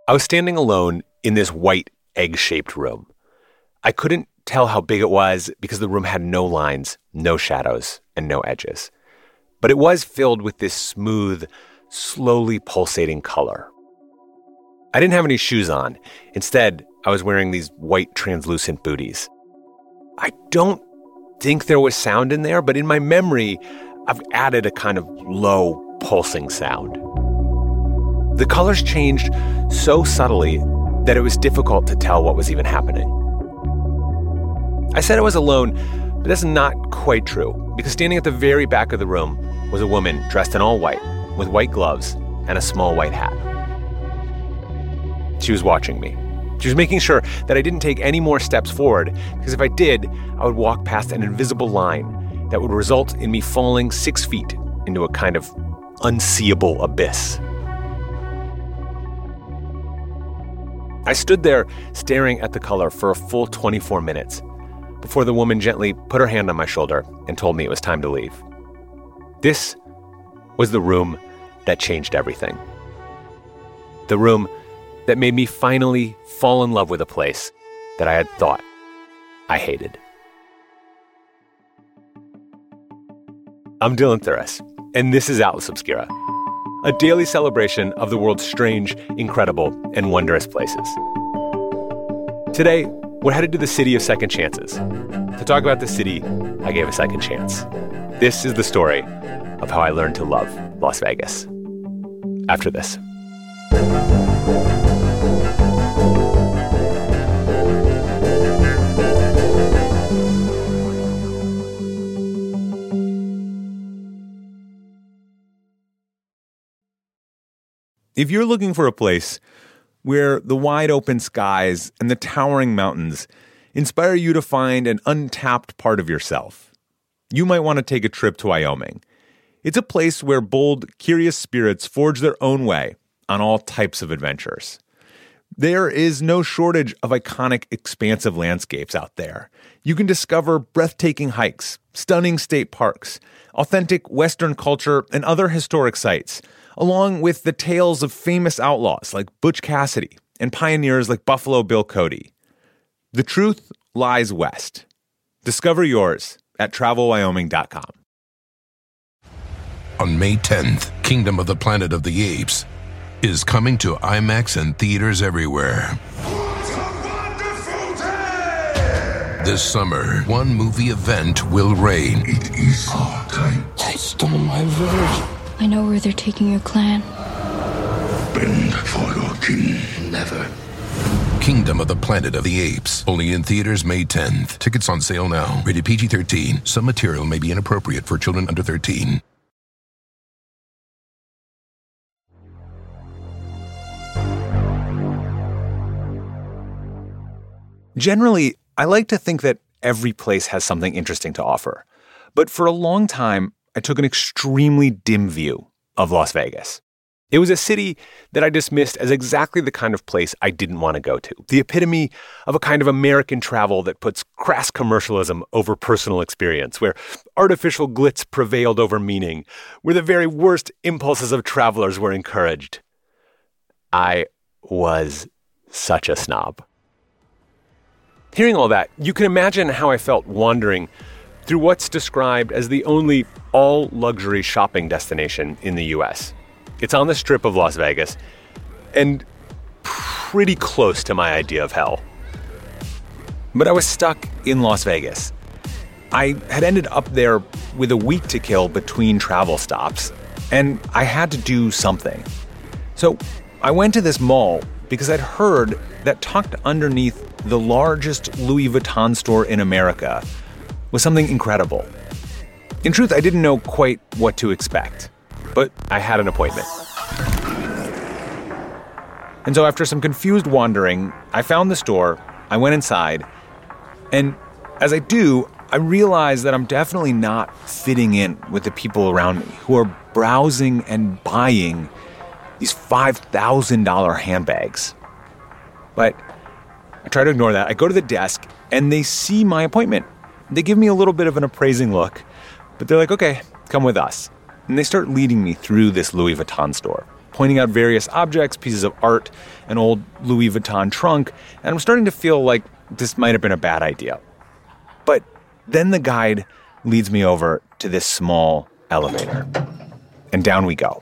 I was standing alone in this white, egg-shaped room. I couldn't tell how big it was because the room had no lines, no shadows, and no edges. But it was filled with this smooth, slowly pulsating color. I didn't have any shoes on. Instead, I was wearing these white translucent booties. I don't think there was sound in there, but in my memory, I've added a kind of low, pulsing sound. The colors changed so subtly that it was difficult to tell what was even happening. I said I was alone, but that's not quite true, because standing at the very back of the room was a woman dressed in all white, with white gloves and a small white hat. She was watching me. She was making sure that I didn't take any more steps forward, because if I did, I would walk past an invisible line that would result in me falling 6 feet into a kind of unseeable abyss. I stood there staring at the color for a full 24 minutes before the woman gently put her hand on my shoulder and told me it was time to leave. This was the room that changed everything. The room that made me finally fall in love with a place that I had thought I hated. I'm Dylan Thuras, and this is Atlas Obscura, a daily celebration of the world's strange, incredible, and wondrous places. Today, we're headed to the city of second chances to talk about the city I gave a second chance. This is the story of how I learned to love Las Vegas. After this. If you're looking for a place where the wide open skies and the towering mountains inspire you to find an untapped part of yourself, you might want to take a trip to Wyoming. It's a place where bold, curious spirits forge their own way on all types of adventures. There is no shortage of iconic, expansive landscapes out there. You can discover breathtaking hikes, stunning state parks, authentic Western culture, and other historic sites, along with the tales of famous outlaws like Butch Cassidy and pioneers like Buffalo Bill Cody. The truth lies west. Discover yours at TravelWyoming.com. On May 10th, Kingdom of the Planet of the Apes is coming to IMAX and theaters everywhere. What a wonderful day! This summer, one movie event will reign. It is our time. They stole my village. I know where they're taking your clan. Bend for your king. Never. Kingdom of the Planet of the Apes. Only in theaters May 10th. Tickets on sale now. Rated PG-13. Some material may be inappropriate for children under 13. Generally, I like to think that every place has something interesting to offer. But for a long time, I took an extremely dim view of Las Vegas. It was a city that I dismissed as exactly the kind of place I didn't want to go to, the epitome of a kind of American travel that puts crass commercialism over personal experience, where artificial glitz prevailed over meaning, where the very worst impulses of travelers were encouraged. I was such a snob. Hearing all that, you can imagine how I felt wandering through what's described as the only all-luxury shopping destination in the U.S. It's on the Strip of Las Vegas, and pretty close to my idea of hell. But I was stuck in Las Vegas. I had ended up there with a week to kill between travel stops, and I had to do something. So I went to this mall because I'd heard that tucked underneath the largest Louis Vuitton store in America was something incredible. In truth, I didn't know quite what to expect, but I had an appointment. And so after some confused wandering, I found the store, I went inside, and as I do, I realized that I'm definitely not fitting in with the people around me who are browsing and buying these $5,000 handbags. But I try to ignore that. I go to the desk, and they see my appointment. They give me a little bit of an appraising look, but they're like, okay, come with us. And they start leading me through this Louis Vuitton store. pointing out various objects, pieces of art, an old Louis Vuitton trunk, and I'm starting to feel like this might have been a bad idea. But then the guide leads me over to this small elevator, and down we go.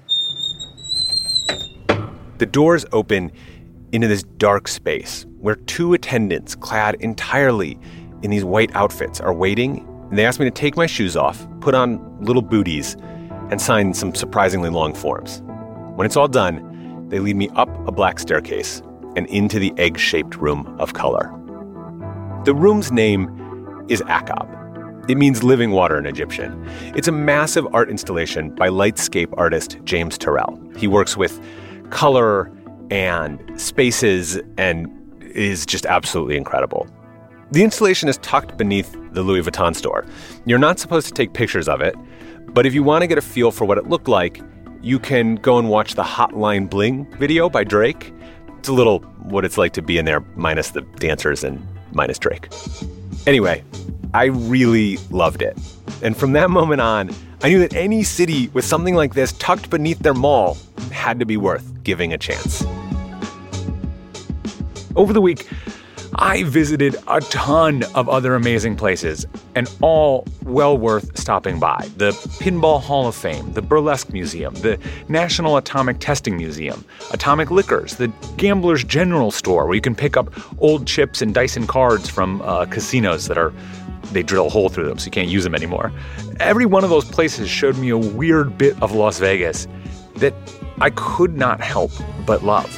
The doors open into this dark space where two attendants clad entirely in these white outfits are waiting. They ask me to take my shoes off, put on little booties, and sign some surprisingly long forms. When it's all done, they lead me up a black staircase and into the egg-shaped room of color. The room's name is Akab. It means living water in Egyptian. It's a massive art installation by lightscape artist James Turrell. He works with color and spaces and is just absolutely incredible. The installation is tucked beneath the Louis Vuitton store. You're not supposed to take pictures of it, but if you want to get a feel for what it looked like, you can go and watch the Hotline Bling video by Drake. It's a little what it's like to be in there, minus the dancers and minus Drake. Anyway, I really loved it. And from that moment on, I knew that any city with something like this tucked beneath their mall had to be worth giving a chance. Over the week, I visited a ton of other amazing places, and all well worth stopping by. The Pinball Hall of Fame, the Burlesque Museum, the National Atomic Testing Museum, Atomic Liquors, the Gambler's General Store, where you can pick up old chips and Dyson cards from casinos they drill a hole through them so you can't use them anymore. Every one of those places showed me a weird bit of Las Vegas that I could not help but love.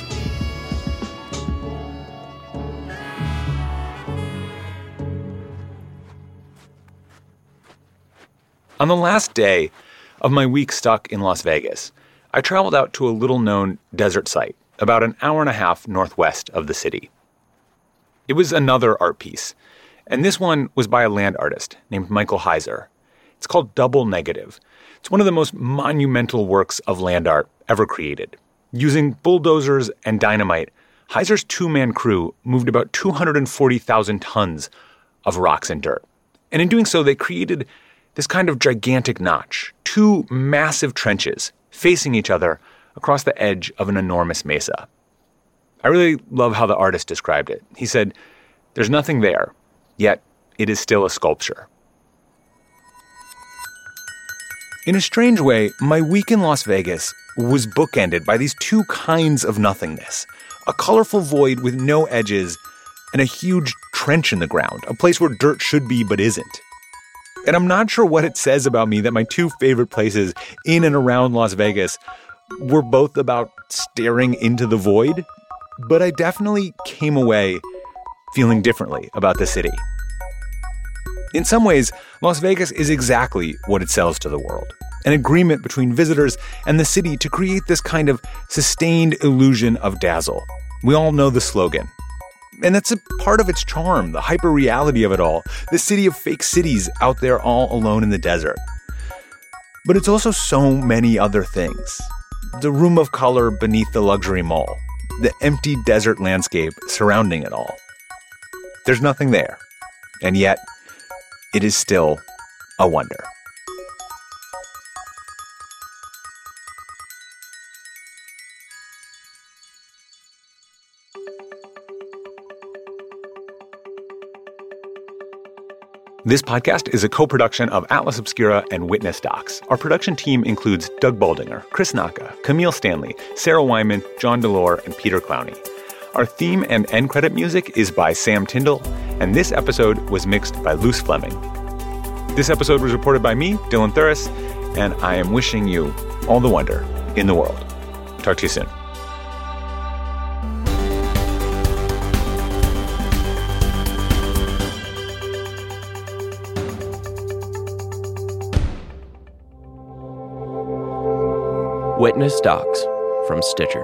On the last day of my week stuck in Las Vegas, I traveled out to a little-known desert site about an hour and a half northwest of the city. It was another art piece, and this one was by a land artist named Michael Heiser. It's called Double Negative. It's one of the most monumental works of land art ever created. Using bulldozers and dynamite, Heiser's two-man crew moved about 240,000 tons of rocks and dirt. And in doing so, they created this kind of gigantic notch, two massive trenches facing each other across the edge of an enormous mesa. I really love how the artist described it. He said, "There's nothing there, yet it is still a sculpture." In a strange way, my week in Las Vegas was bookended by these two kinds of nothingness: a colorful void with no edges and a huge trench in the ground, a place where dirt should be but isn't. And I'm not sure what it says about me that my two favorite places in and around Las Vegas were both about staring into the void, but I definitely came away feeling differently about the city. In some ways, Las Vegas is exactly what it sells to the world: an agreement between visitors and the city to create this kind of sustained illusion of dazzle. We all know the slogan. And that's a part of its charm, the hyper-reality of it all, the city of fake cities out there all alone in the desert. But it's also so many other things. The room of color beneath the luxury mall, the empty desert landscape surrounding it all. There's nothing there, and yet it is still a wonder. This podcast is a co-production of Atlas Obscura and Witness Docs. Our production team includes Doug Baldinger, Chris Naka, Camille Stanley, Sarah Wyman, John Delore, and Peter Clowney. Our theme and end credit music is by Sam Tyndall, and this episode was mixed by Luce Fleming. This episode was reported by me, Dylan Thuras, and I am wishing you all the wonder in the world. Talk to you soon. Witness Docs from Stitcher.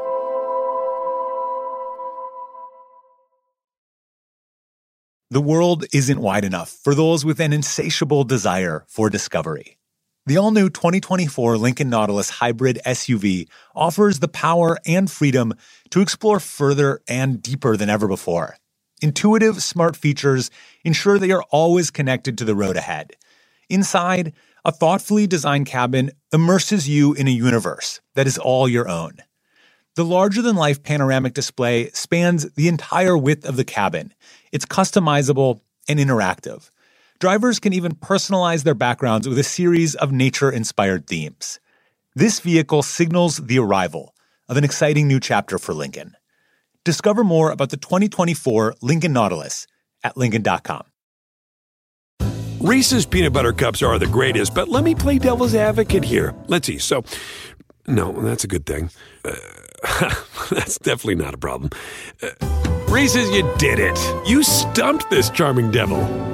The world isn't wide enough for those with an insatiable desire for discovery. The all-new 2024 Lincoln Nautilus Hybrid SUV offers the power and freedom to explore further and deeper than ever before. Intuitive, smart features ensure that you're always connected to the road ahead. Inside, A thoughtfully designed cabin immerses you in a universe that is all your own. The larger-than-life panoramic display spans the entire width of the cabin. It's customizable and interactive. Drivers can even personalize their backgrounds with a series of nature-inspired themes. This vehicle signals the arrival of an exciting new chapter for Lincoln. Discover more about the 2024 Lincoln Nautilus at Lincoln.com. Reese's peanut butter cups are the greatest, but let me play devil's advocate here. Let's see. So, no, that's a good thing. That's definitely not a problem. Reese's, you did it. You stumped this charming devil.